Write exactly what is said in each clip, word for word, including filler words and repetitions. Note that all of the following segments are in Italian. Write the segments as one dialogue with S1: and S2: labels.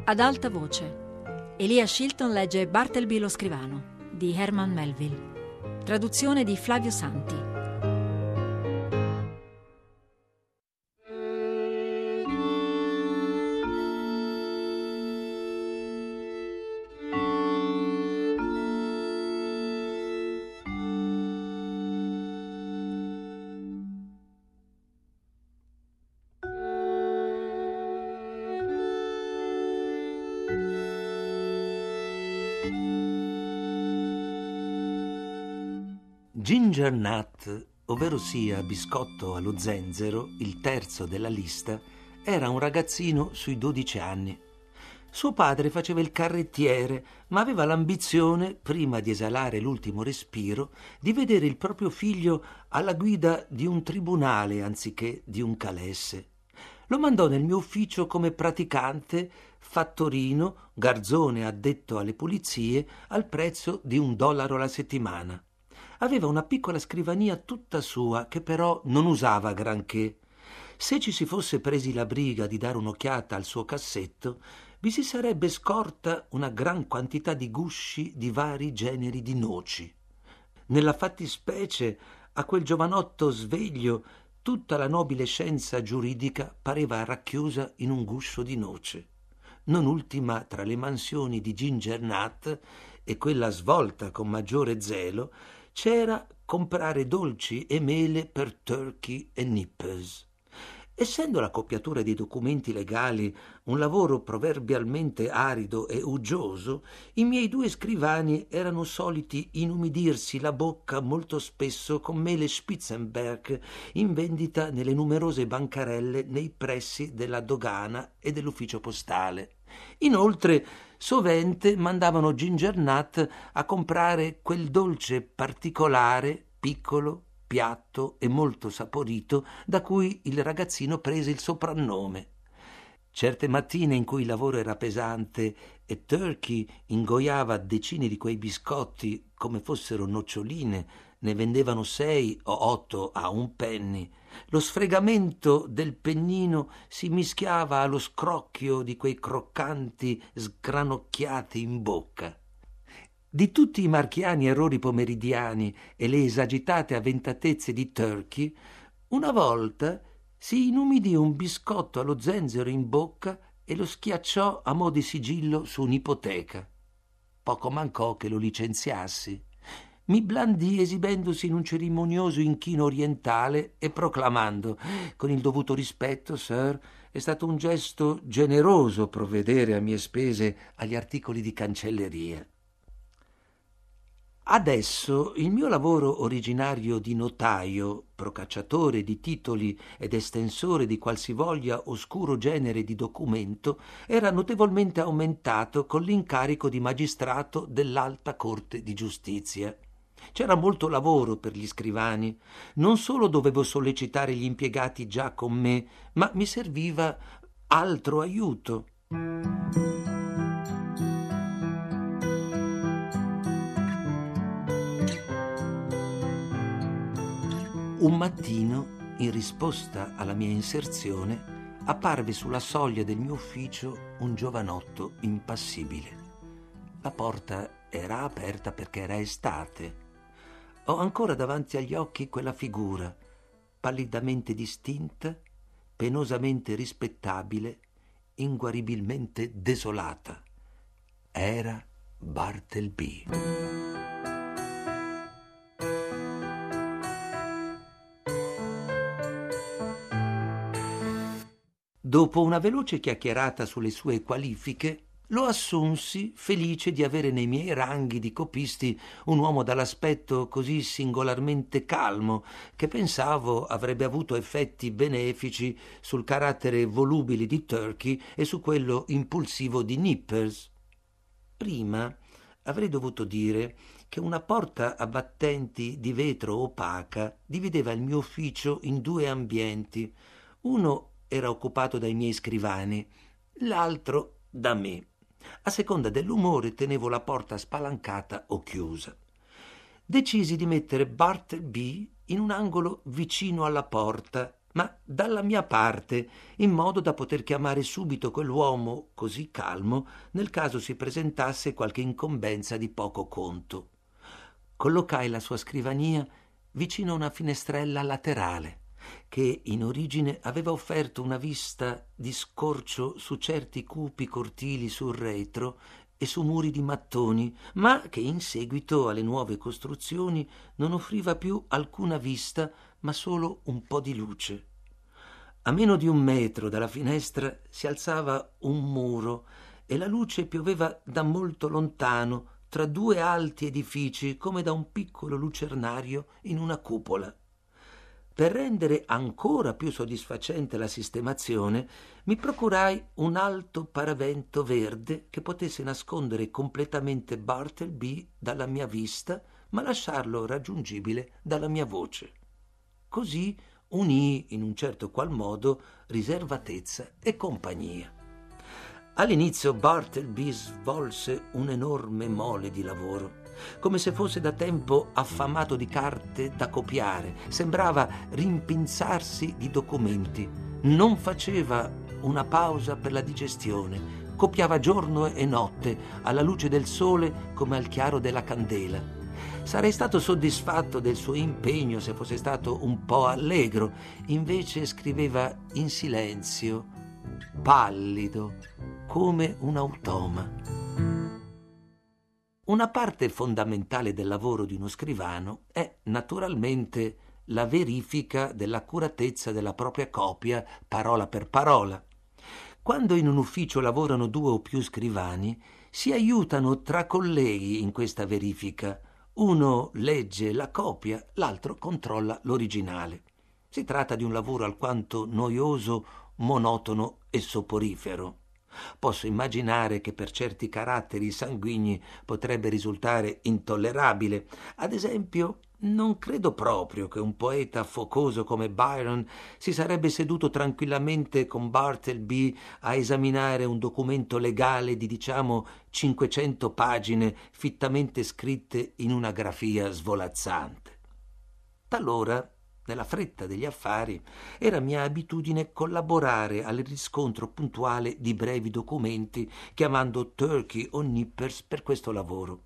S1: Ad alta voce. Elia Shilton legge Bartleby lo scrivano di Herman Melville. Traduzione di Flavio Santi.
S2: Ginger Nut, ovvero sia biscotto allo zenzero, il terzo della lista, era un ragazzino sui dodici anni. Suo padre faceva il carrettiere, ma aveva l'ambizione, prima di esalare l'ultimo respiro, di vedere il proprio figlio alla guida di un tribunale anziché di un calesse. Lo mandò nel mio ufficio come praticante, fattorino, garzone addetto alle pulizie, al prezzo di un dollaro alla settimana. Aveva una piccola scrivania tutta sua, che però non usava granché. Se ci si fosse presi la briga di dare un'occhiata al suo cassetto, vi si sarebbe scorta una gran quantità di gusci di vari generi di noci. Nella fattispecie, a quel giovanotto sveglio, tutta la nobile scienza giuridica pareva racchiusa in un guscio di noce. Non ultima tra le mansioni di Ginger Nut, e quella svolta con maggiore zelo, c'era comprare dolci e mele per Turkey e Nippers. Essendo la copiatura dei documenti legali un lavoro proverbialmente arido e uggioso, i miei due scrivani erano soliti inumidirsi la bocca molto spesso con mele Spitzenberg in vendita nelle numerose bancarelle nei pressi della dogana e dell'ufficio postale. Inoltre, sovente mandavano Ginger Nut a comprare quel dolce particolare, piccolo, piatto e molto saporito, da cui il ragazzino prese il soprannome. Certe mattine in cui il lavoro era pesante e Turkey ingoiava decine di quei biscotti come fossero noccioline, ne vendevano sei o otto a un penny, lo sfregamento del pennino si mischiava allo scrocchio di quei croccanti sgranocchiati in bocca. Di tutti i marchiani errori pomeridiani e le esagitate avventatezze di Turkey, una volta si inumidì un biscotto allo zenzero in bocca e lo schiacciò a mo' di sigillo su un'ipoteca. Poco mancò che lo licenziassi. Mi blandì esibendosi in un cerimonioso inchino orientale e proclamando: «Con il dovuto rispetto, sir, è stato un gesto generoso provvedere a mie spese agli articoli di cancelleria». Adesso il mio lavoro originario di notaio, procacciatore di titoli ed estensore di qualsivoglia oscuro genere di documento, era notevolmente aumentato con l'incarico di magistrato dell'Alta Corte di Giustizia. C'era molto lavoro per gli scrivani. Non solo dovevo sollecitare gli impiegati già con me, ma mi serviva altro aiuto. Un mattino, in risposta alla mia inserzione, apparve sulla soglia del mio ufficio un giovanotto impassibile. La porta era aperta perché era estate. Ho ancora davanti agli occhi quella figura, pallidamente distinta, penosamente rispettabile, inguaribilmente desolata. Era Bartleby. Dopo una veloce chiacchierata sulle sue qualifiche, lo assunsi felice di avere nei miei ranghi di copisti un uomo dall'aspetto così singolarmente calmo che pensavo avrebbe avuto effetti benefici sul carattere volubile di Turkey e su quello impulsivo di Nippers. Prima avrei dovuto dire che una porta a battenti di vetro opaca divideva il mio ufficio in due ambienti. Uno era occupato dai miei scrivani, l'altro da me. A seconda dell'umore tenevo la porta spalancata o chiusa. Decisi di mettere Bartleby in un angolo vicino alla porta, ma dalla mia parte, in modo da poter chiamare subito quell'uomo così calmo nel caso si presentasse qualche incombenza di poco conto. Collocai la sua scrivania vicino a una finestrella laterale che in origine aveva offerto una vista di scorcio su certi cupi cortili sul retro e su muri di mattoni, ma che in seguito alle nuove costruzioni non offriva più alcuna vista, ma solo un po' di luce. A meno di un metro dalla finestra si alzava un muro e la luce pioveva da molto lontano tra due alti edifici come da un piccolo lucernario in una cupola. Per rendere ancora più soddisfacente la sistemazione, mi procurai un alto paravento verde che potesse nascondere completamente Bartleby dalla mia vista, ma lasciarlo raggiungibile dalla mia voce. Così unii in un certo qual modo riservatezza e compagnia. All'inizio Bartleby svolse un'enorme mole di lavoro, come se fosse da tempo affamato di carte da copiare. Sembrava rimpinzarsi di documenti, non faceva una pausa per la digestione, copiava giorno e notte alla luce del sole come al chiaro della candela. Sarei stato soddisfatto del suo impegno se fosse stato un po' allegro, invece scriveva in silenzio, pallido, come un automa. Una parte fondamentale del lavoro di uno scrivano è naturalmente la verifica dell'accuratezza della propria copia parola per parola. Quando in un ufficio lavorano due o più scrivani, si aiutano tra colleghi in questa verifica. Uno legge la copia, l'altro controlla l'originale. Si tratta di un lavoro alquanto noioso, monotono e soporifero. Posso immaginare che per certi caratteri sanguigni potrebbe risultare intollerabile. Ad esempio, non credo proprio che un poeta focoso come Byron si sarebbe seduto tranquillamente con Bartleby a esaminare un documento legale di, diciamo, cinquecento pagine fittamente scritte in una grafia svolazzante. Talora, nella fretta degli affari, era mia abitudine collaborare al riscontro puntuale di brevi documenti, chiamando Turkey o Nippers per questo lavoro.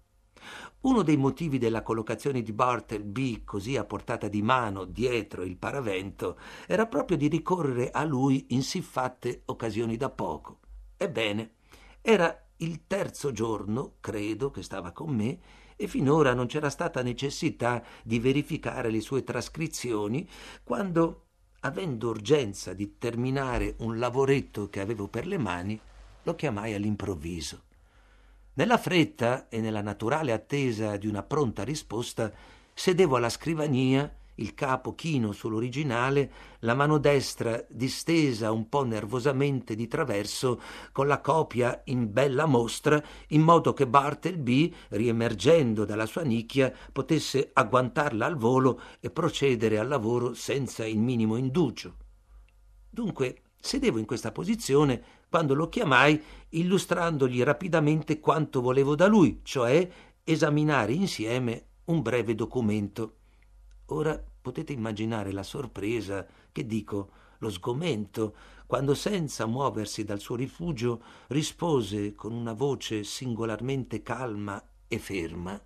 S2: Uno dei motivi della collocazione di Bartleby così a portata di mano dietro il paravento era proprio di ricorrere a lui in siffatte occasioni da poco. Ebbene, era il terzo giorno, credo, che stava con me, e finora non c'era stata necessità di verificare le sue trascrizioni, quando, avendo urgenza di terminare un lavoretto che avevo per le mani, lo chiamai all'improvviso. Nella fretta e nella naturale attesa di una pronta risposta, sedevo alla scrivania, il capo chino sull'originale, la mano destra distesa un po' nervosamente di traverso, con la copia in bella mostra, in modo che Bartleby, riemergendo dalla sua nicchia, potesse agguantarla al volo e procedere al lavoro senza il minimo indugio. Dunque, sedevo in questa posizione quando lo chiamai, illustrandogli rapidamente quanto volevo da lui, cioè esaminare insieme un breve documento. Ora potete immaginare la sorpresa, che dico, lo sgomento, quando senza muoversi dal suo rifugio rispose con una voce singolarmente calma e ferma: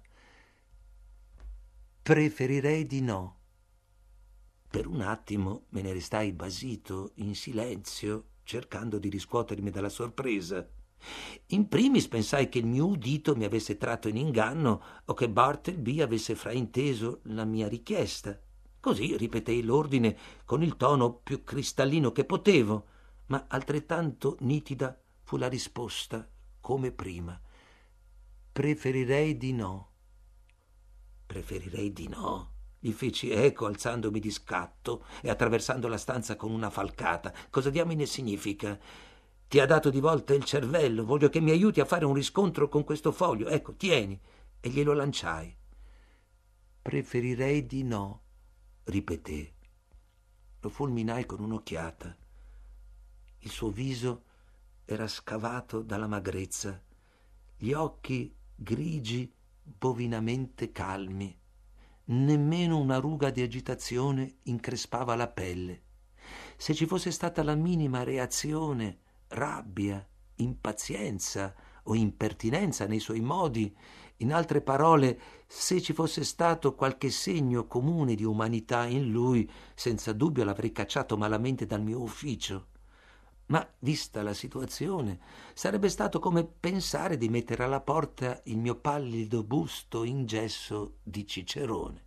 S2: «Preferirei di no». Per un attimo me ne restai basito, in silenzio, cercando di riscuotermi dalla sorpresa. In primis pensai che il mio udito mi avesse tratto in inganno o che Bartleby avesse frainteso la mia richiesta. Così ripetei l'ordine con il tono più cristallino che potevo, ma altrettanto nitida fu la risposta, come prima. «Preferirei di no». «Preferirei di no», gli feci eco alzandomi di scatto e attraversando la stanza con una falcata. «Cosa diamine significa? Ti ha dato di volta il cervello, voglio che mi aiuti a fare un riscontro con questo foglio. Ecco, tieni». E glielo lanciai. «Preferirei di no», ripeté. Lo fulminai con un'occhiata. Il suo viso era scavato dalla magrezza, gli occhi grigi, bovinamente calmi. Nemmeno una ruga di agitazione increspava la pelle. se ci fosse stata la minima reazione, rabbia, impazienza o impertinenza nei suoi modi, in altre parole, se ci fosse stato qualche segno comune di umanità in lui, senza dubbio l'avrei cacciato malamente dal mio ufficio. Ma, vista la situazione, sarebbe stato come pensare di mettere alla porta il mio pallido busto in gesso di Cicerone.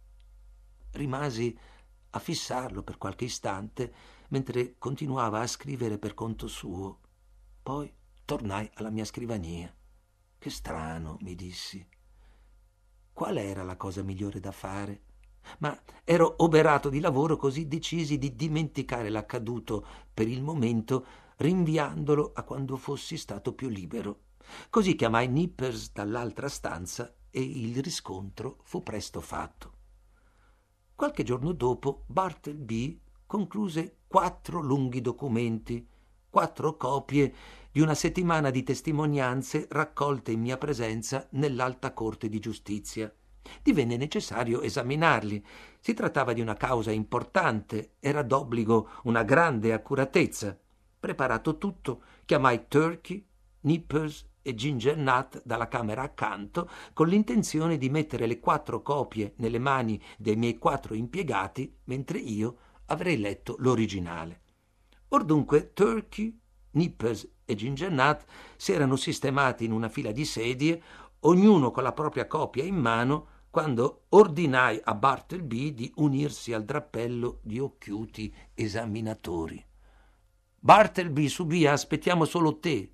S2: Rimasi a fissarlo per qualche istante, mentre continuava a scrivere per conto suo. Poi tornai alla mia scrivania. Che strano, mi dissi. Qual era la cosa migliore da fare? Ma ero oberato di lavoro, così decisi di dimenticare l'accaduto per il momento, rinviandolo a quando fossi stato più libero. Così chiamai Nippers dall'altra stanza e il riscontro fu presto fatto. Qualche giorno dopo Bartleby concluse quattro lunghi documenti, quattro copie di una settimana di testimonianze raccolte in mia presenza nell'Alta Corte di Giustizia. Divenne necessario esaminarli. Si trattava di una causa importante, era d'obbligo una grande accuratezza. Preparato tutto, chiamai Turkey, Nippers e Ginger Nut dalla camera accanto, con l'intenzione di mettere le quattro copie nelle mani dei miei quattro impiegati, mentre io avrei letto l'originale. Or dunque Turkey, Nippers e Ginger Nut si erano sistemati in una fila di sedie, ognuno con la propria copia in mano, quando ordinai a Bartleby di unirsi al drappello di occhiuti esaminatori. «Bartleby, su via, aspettiamo solo te!»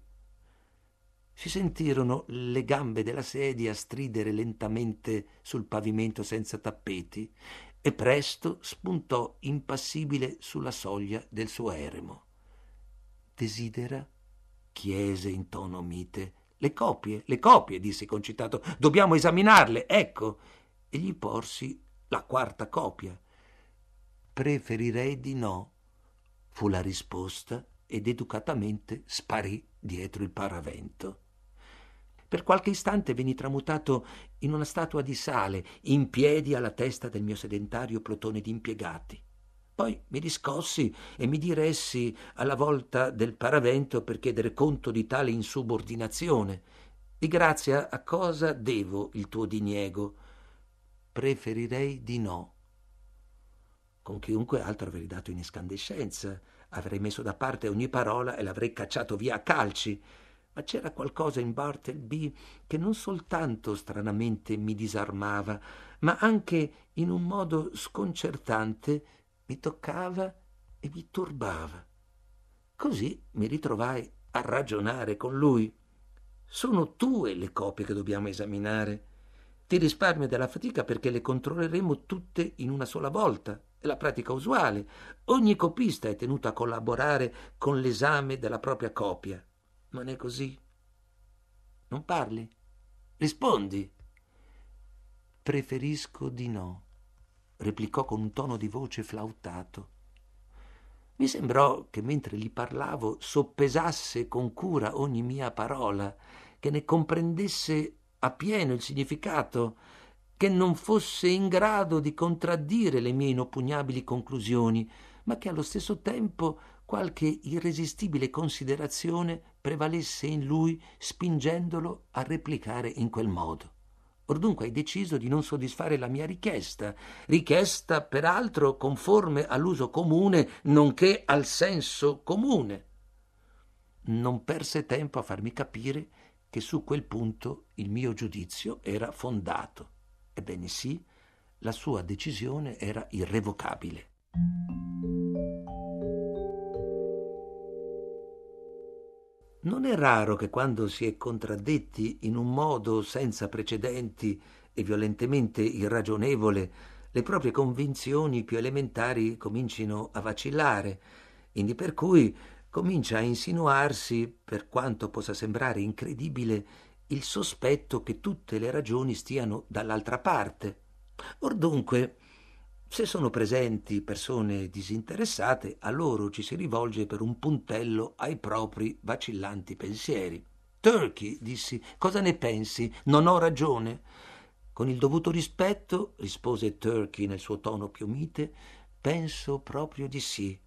S2: Si sentirono le gambe della sedia stridere lentamente sul pavimento senza tappeti e presto spuntò impassibile sulla soglia del suo eremo. «Desidera?» chiese in tono mite. «Le copie, le copie», dissi concitato. «Dobbiamo esaminarle, ecco!» E gli porsi la quarta copia. «Preferirei di no», fu la risposta, ed educatamente sparì dietro il paravento. Per qualche istante venni tramutato in una statua di sale, in piedi alla testa del mio sedentario plotone di impiegati. Poi mi riscossi e mi diressi alla volta del paravento per chiedere conto di tale insubordinazione. «Di grazia, a cosa devo il tuo diniego?» «Preferirei di no». Con chiunque altro avrei dato in escandescenza, avrei messo da parte ogni parola e l'avrei cacciato via a calci. Ma c'era qualcosa in Bartleby che non soltanto stranamente mi disarmava, ma anche in un modo sconcertante mi toccava e mi turbava. Così mi ritrovai a ragionare con lui. «Sono tue le copie che dobbiamo esaminare. Ti risparmio della fatica perché le controlleremo tutte in una sola volta. È la pratica usuale. Ogni copista è tenuto a collaborare con l'esame della propria copia. Non è così? Non parli? Rispondi!» «Preferisco di no», replicò con un tono di voce flautato. Mi sembrò che mentre gli parlavo soppesasse con cura ogni mia parola, che ne comprendesse appieno il significato, che non fosse in grado di contraddire le mie inoppugnabili conclusioni, ma che allo stesso tempo qualche irresistibile considerazione prevalesse in lui, spingendolo a replicare in quel modo. Or dunque hai deciso di non soddisfare la mia richiesta, richiesta peraltro conforme all'uso comune, nonché al senso comune. Non perse tempo a farmi capire che su quel punto il mio giudizio era fondato. Ebbene sì, la sua decisione era irrevocabile. Non è raro che quando si è contraddetti in un modo senza precedenti e violentemente irragionevole, le proprie convinzioni più elementari comincino a vacillare, indi per cui comincia a insinuarsi, per quanto possa sembrare incredibile, il sospetto che tutte le ragioni stiano dall'altra parte. Or dunque, se sono presenti persone disinteressate, a loro ci si rivolge per un puntello ai propri vacillanti pensieri. «Turkey», dissi, «cosa ne pensi? Non ho ragione?» «Con il dovuto rispetto», rispose Turkey nel suo tono più mite, «penso proprio di sì.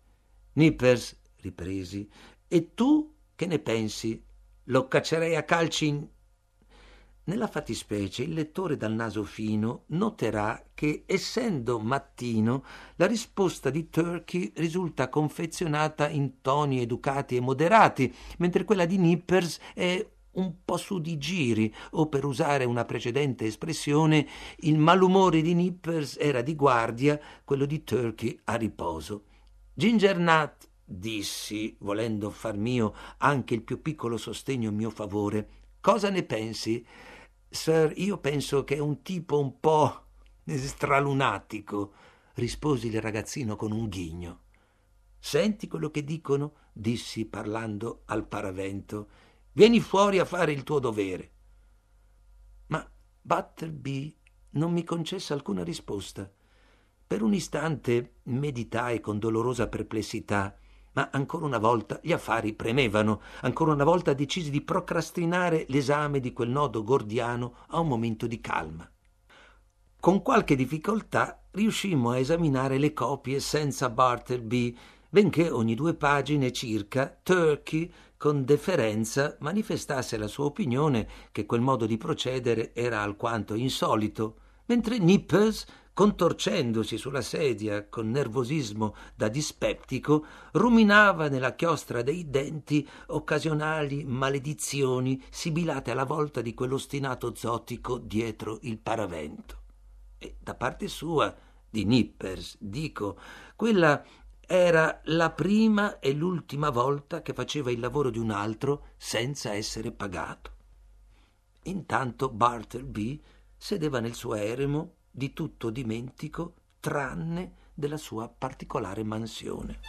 S2: Nippers, ripresi, e tu che ne pensi? Lo caccerei a calci in... Nella fattispecie il lettore dal naso fino noterà che, essendo mattino, la risposta di Turkey risulta confezionata in toni educati e moderati, mentre quella di Nippers è un po' su di giri, o per usare una precedente espressione, il malumore di Nippers era di guardia, quello di Turkey a riposo. Ginger Nut, dissi, volendo far mio anche il più piccolo sostegno in mio favore, cosa ne pensi? Sir, io penso che è un tipo un po' stralunatico, rispose il ragazzino con un ghigno. Senti quello che dicono, dissi parlando al paravento. Vieni fuori a fare il tuo dovere. Ma Bartleby non mi concesse alcuna risposta. Per un istante meditai con dolorosa perplessità, ma ancora una volta gli affari premevano, ancora una volta decisi di procrastinare l'esame di quel nodo gordiano a un momento di calma. Con qualche difficoltà riuscimmo a esaminare le copie senza Bartleby, benché ogni due pagine circa Turkey con deferenza manifestasse la sua opinione che quel modo di procedere era alquanto insolito, mentre Nippers, contorcendosi sulla sedia con nervosismo da dispeptico, ruminava nella chiostra dei denti occasionali maledizioni sibilate alla volta di quell'ostinato zotico dietro il paravento. E da parte sua, di Nippers, dico, quella era la prima e l'ultima volta che faceva il lavoro di un altro senza essere pagato. Intanto Bartleby sedeva nel suo eremo, di tutto dimentico, tranne della sua particolare mansione.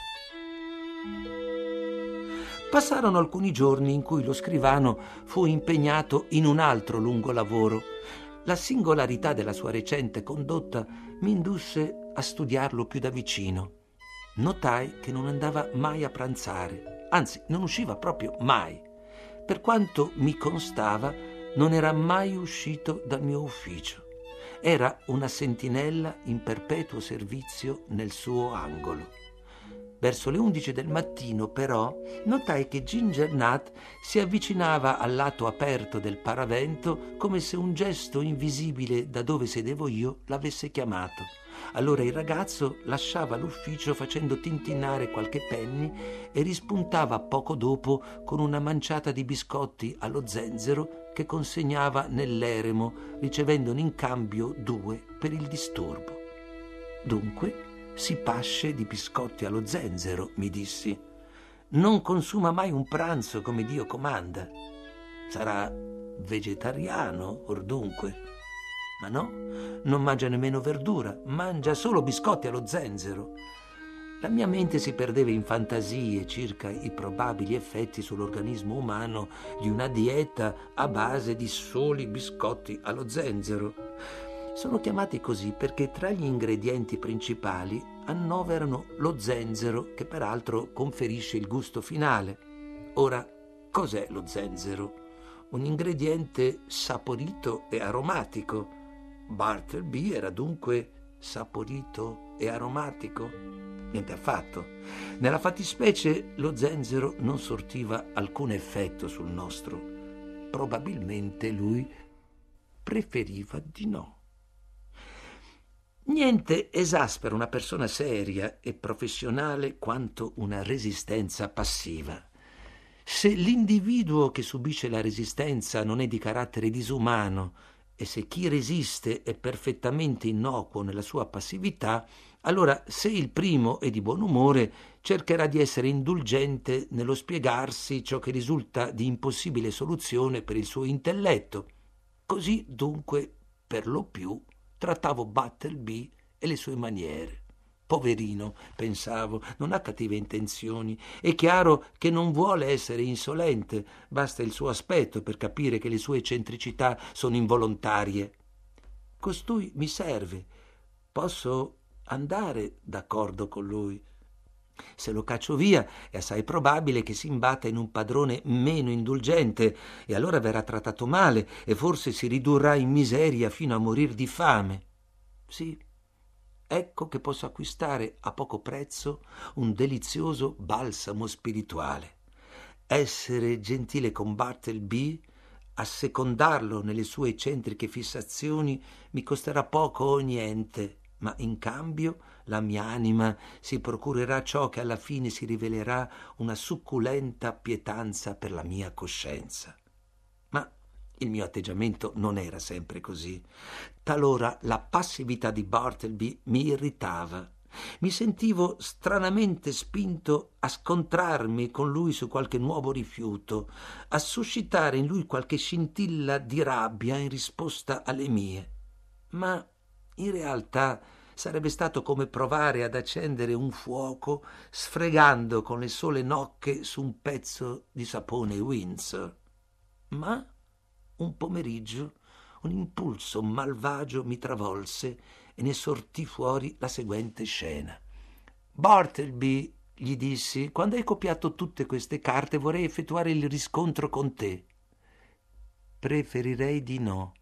S2: Passarono alcuni giorni in cui lo scrivano fu impegnato in un altro lungo lavoro. La singolarità della sua recente condotta mi indusse a studiarlo più da vicino. Notai che non andava mai a pranzare, anzi non usciva proprio mai. Per quanto mi constava, non era mai uscito dal mio ufficio. Era una sentinella in perpetuo servizio nel suo angolo. Verso le undici del mattino, però, notai che Ginger Nut si avvicinava al lato aperto del paravento come se un gesto invisibile da dove sedevo io l'avesse chiamato. Allora il ragazzo lasciava l'ufficio facendo tintinnare qualche penny e rispuntava poco dopo con una manciata di biscotti allo zenzero che consegnava nell'eremo, ricevendone in cambio due per il disturbo. Dunque si pasce di biscotti allo zenzero, mi dissi. Non consuma mai un pranzo come Dio comanda. Sarà vegetariano, or dunque. Ma no, non mangia nemmeno verdura, mangia solo biscotti allo zenzero. La mia mente si perdeva in fantasie circa i probabili effetti sull'organismo umano di una dieta a base di soli biscotti allo zenzero. Sono chiamati così perché tra gli ingredienti principali annoverano lo zenzero, che peraltro conferisce il gusto finale. Ora, cos'è lo zenzero? Un ingrediente saporito e aromatico. Bartleby era dunque saporito e aromatico? Niente affatto. Nella fattispecie lo zenzero non sortiva alcun effetto sul nostro. Probabilmente lui preferiva di no. Niente esaspera una persona seria e professionale quanto una resistenza passiva. Se l'individuo che subisce la resistenza non è di carattere disumano e se chi resiste è perfettamente innocuo nella sua passività, allora se il primo è di buon umore cercherà di essere indulgente nello spiegarsi ciò che risulta di impossibile soluzione per il suo intelletto. Così dunque, per lo più, trattavo Bartleby e le sue maniere. Poverino, pensavo, non ha cattive intenzioni. È chiaro che non vuole essere insolente, basta il suo aspetto per capire che le sue eccentricità sono involontarie. Costui mi serve. Posso andare d'accordo con lui. Se lo caccio via è assai probabile che si imbatta in un padrone meno indulgente e allora verrà trattato male e forse si ridurrà in miseria fino a morir di fame. Sì, ecco che posso acquistare a poco prezzo un delizioso balsamo spirituale. Essere gentile con Bartleby, assecondarlo nelle sue eccentriche fissazioni, mi costerà poco o niente, ma in cambio la mia anima si procurerà ciò che alla fine si rivelerà una succulenta pietanza per la mia coscienza. Ma il mio atteggiamento non era sempre così. Talora la passività di Bartleby mi irritava. Mi sentivo stranamente spinto a scontrarmi con lui su qualche nuovo rifiuto, a suscitare in lui qualche scintilla di rabbia in risposta alle mie. Ma in realtà sarebbe stato come provare ad accendere un fuoco sfregando con le sole nocche su un pezzo di sapone Windsor. Ma un pomeriggio un impulso malvagio mi travolse e ne sortì fuori la seguente scena. Bartleby, gli dissi, quando hai copiato tutte queste carte vorrei effettuare il riscontro con te. Preferirei di no.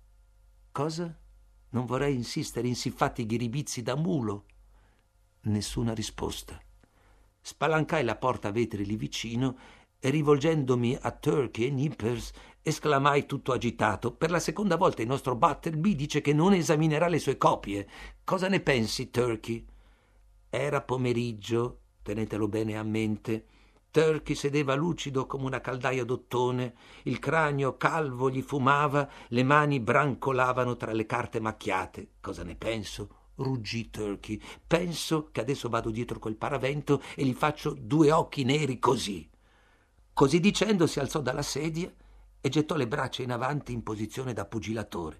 S2: Cosa? Non vorrei insistere in siffatti ghiribizzi da mulo. Nessuna risposta. Spalancai la porta a vetri lì vicino e rivolgendomi a Turkey e Nippers esclamai tutto agitato: per la seconda volta il nostro Bartleby dice che non esaminerà le sue copie. Cosa ne pensi, Turkey? Era pomeriggio, tenetelo bene a mente. Turkey sedeva lucido come una caldaia d'ottone, il cranio calvo gli fumava, le mani brancolavano tra le carte macchiate. Cosa ne penso? Ruggì Turkey. Penso che adesso vado dietro col paravento e gli faccio due occhi neri così. Così dicendo si alzò dalla sedia e gettò le braccia in avanti in posizione da pugilatore.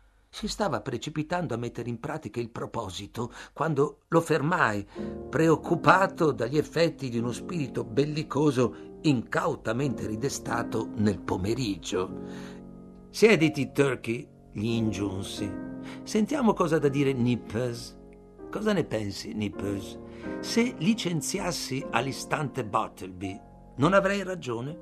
S2: Si stava precipitando a mettere in pratica il proposito quando lo fermai, preoccupato dagli effetti di uno spirito bellicoso incautamente ridestato nel pomeriggio. Siediti, Turkey, gli ingiunsi. Sentiamo cosa ha da dire Nippers. Cosa ne pensi, Nippers? Se licenziassi all'istante Bartleby, non avrei ragione?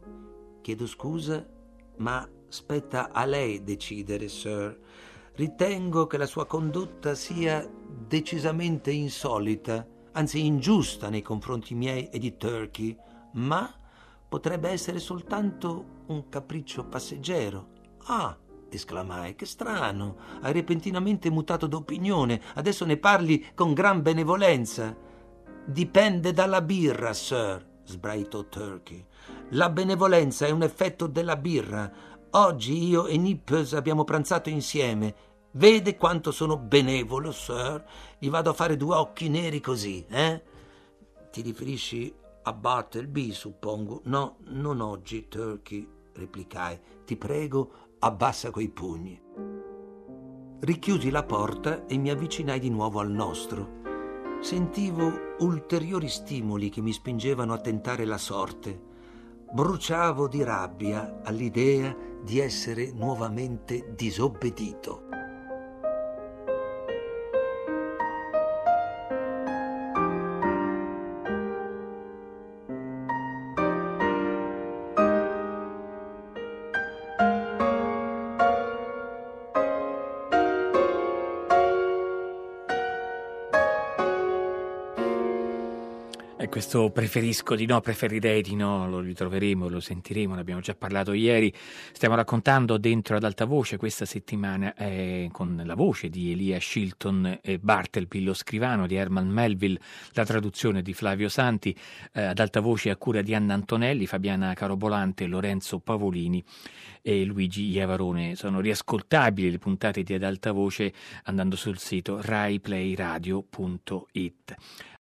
S2: Chiedo scusa, ma spetta a lei decidere, sir. Ritengo che la sua condotta sia decisamente insolita, anzi ingiusta nei confronti miei e di Turkey, ma potrebbe essere soltanto un capriccio passeggero. Ah, esclamai, che strano, hai repentinamente mutato d'opinione, adesso ne parli con gran benevolenza. Dipende dalla birra, sir, sbraitò Turkey. La benevolenza è un effetto della birra. Oggi io e Nippers abbiamo pranzato insieme. Vede quanto sono benevolo, sir? Gli vado a fare due occhi neri così, eh? Ti riferisci a Bartleby, suppongo? No, non oggi, Turkey, replicai. Ti prego, abbassa quei pugni. Richiusi la porta e mi avvicinai di nuovo al nostro. Sentivo ulteriori stimoli che mi spingevano a tentare la sorte. Bruciavo di rabbia all'idea di essere nuovamente disobbedito.
S3: E questo preferisco di no, preferirei di no, lo ritroveremo, lo sentiremo, ne abbiamo già parlato ieri. Stiamo raccontando dentro ad alta voce questa settimana eh, con la voce di Elia Shilton e Bartleby, lo scrivano di Herman Melville, la traduzione di Flavio Santi, eh, ad alta voce a cura di Anna Antonelli, Fabiana Carobolante, Lorenzo Pavolini e Luigi Iavarone. Sono riascoltabili le puntate di Ad alta voce andando sul sito rai play radio punto it.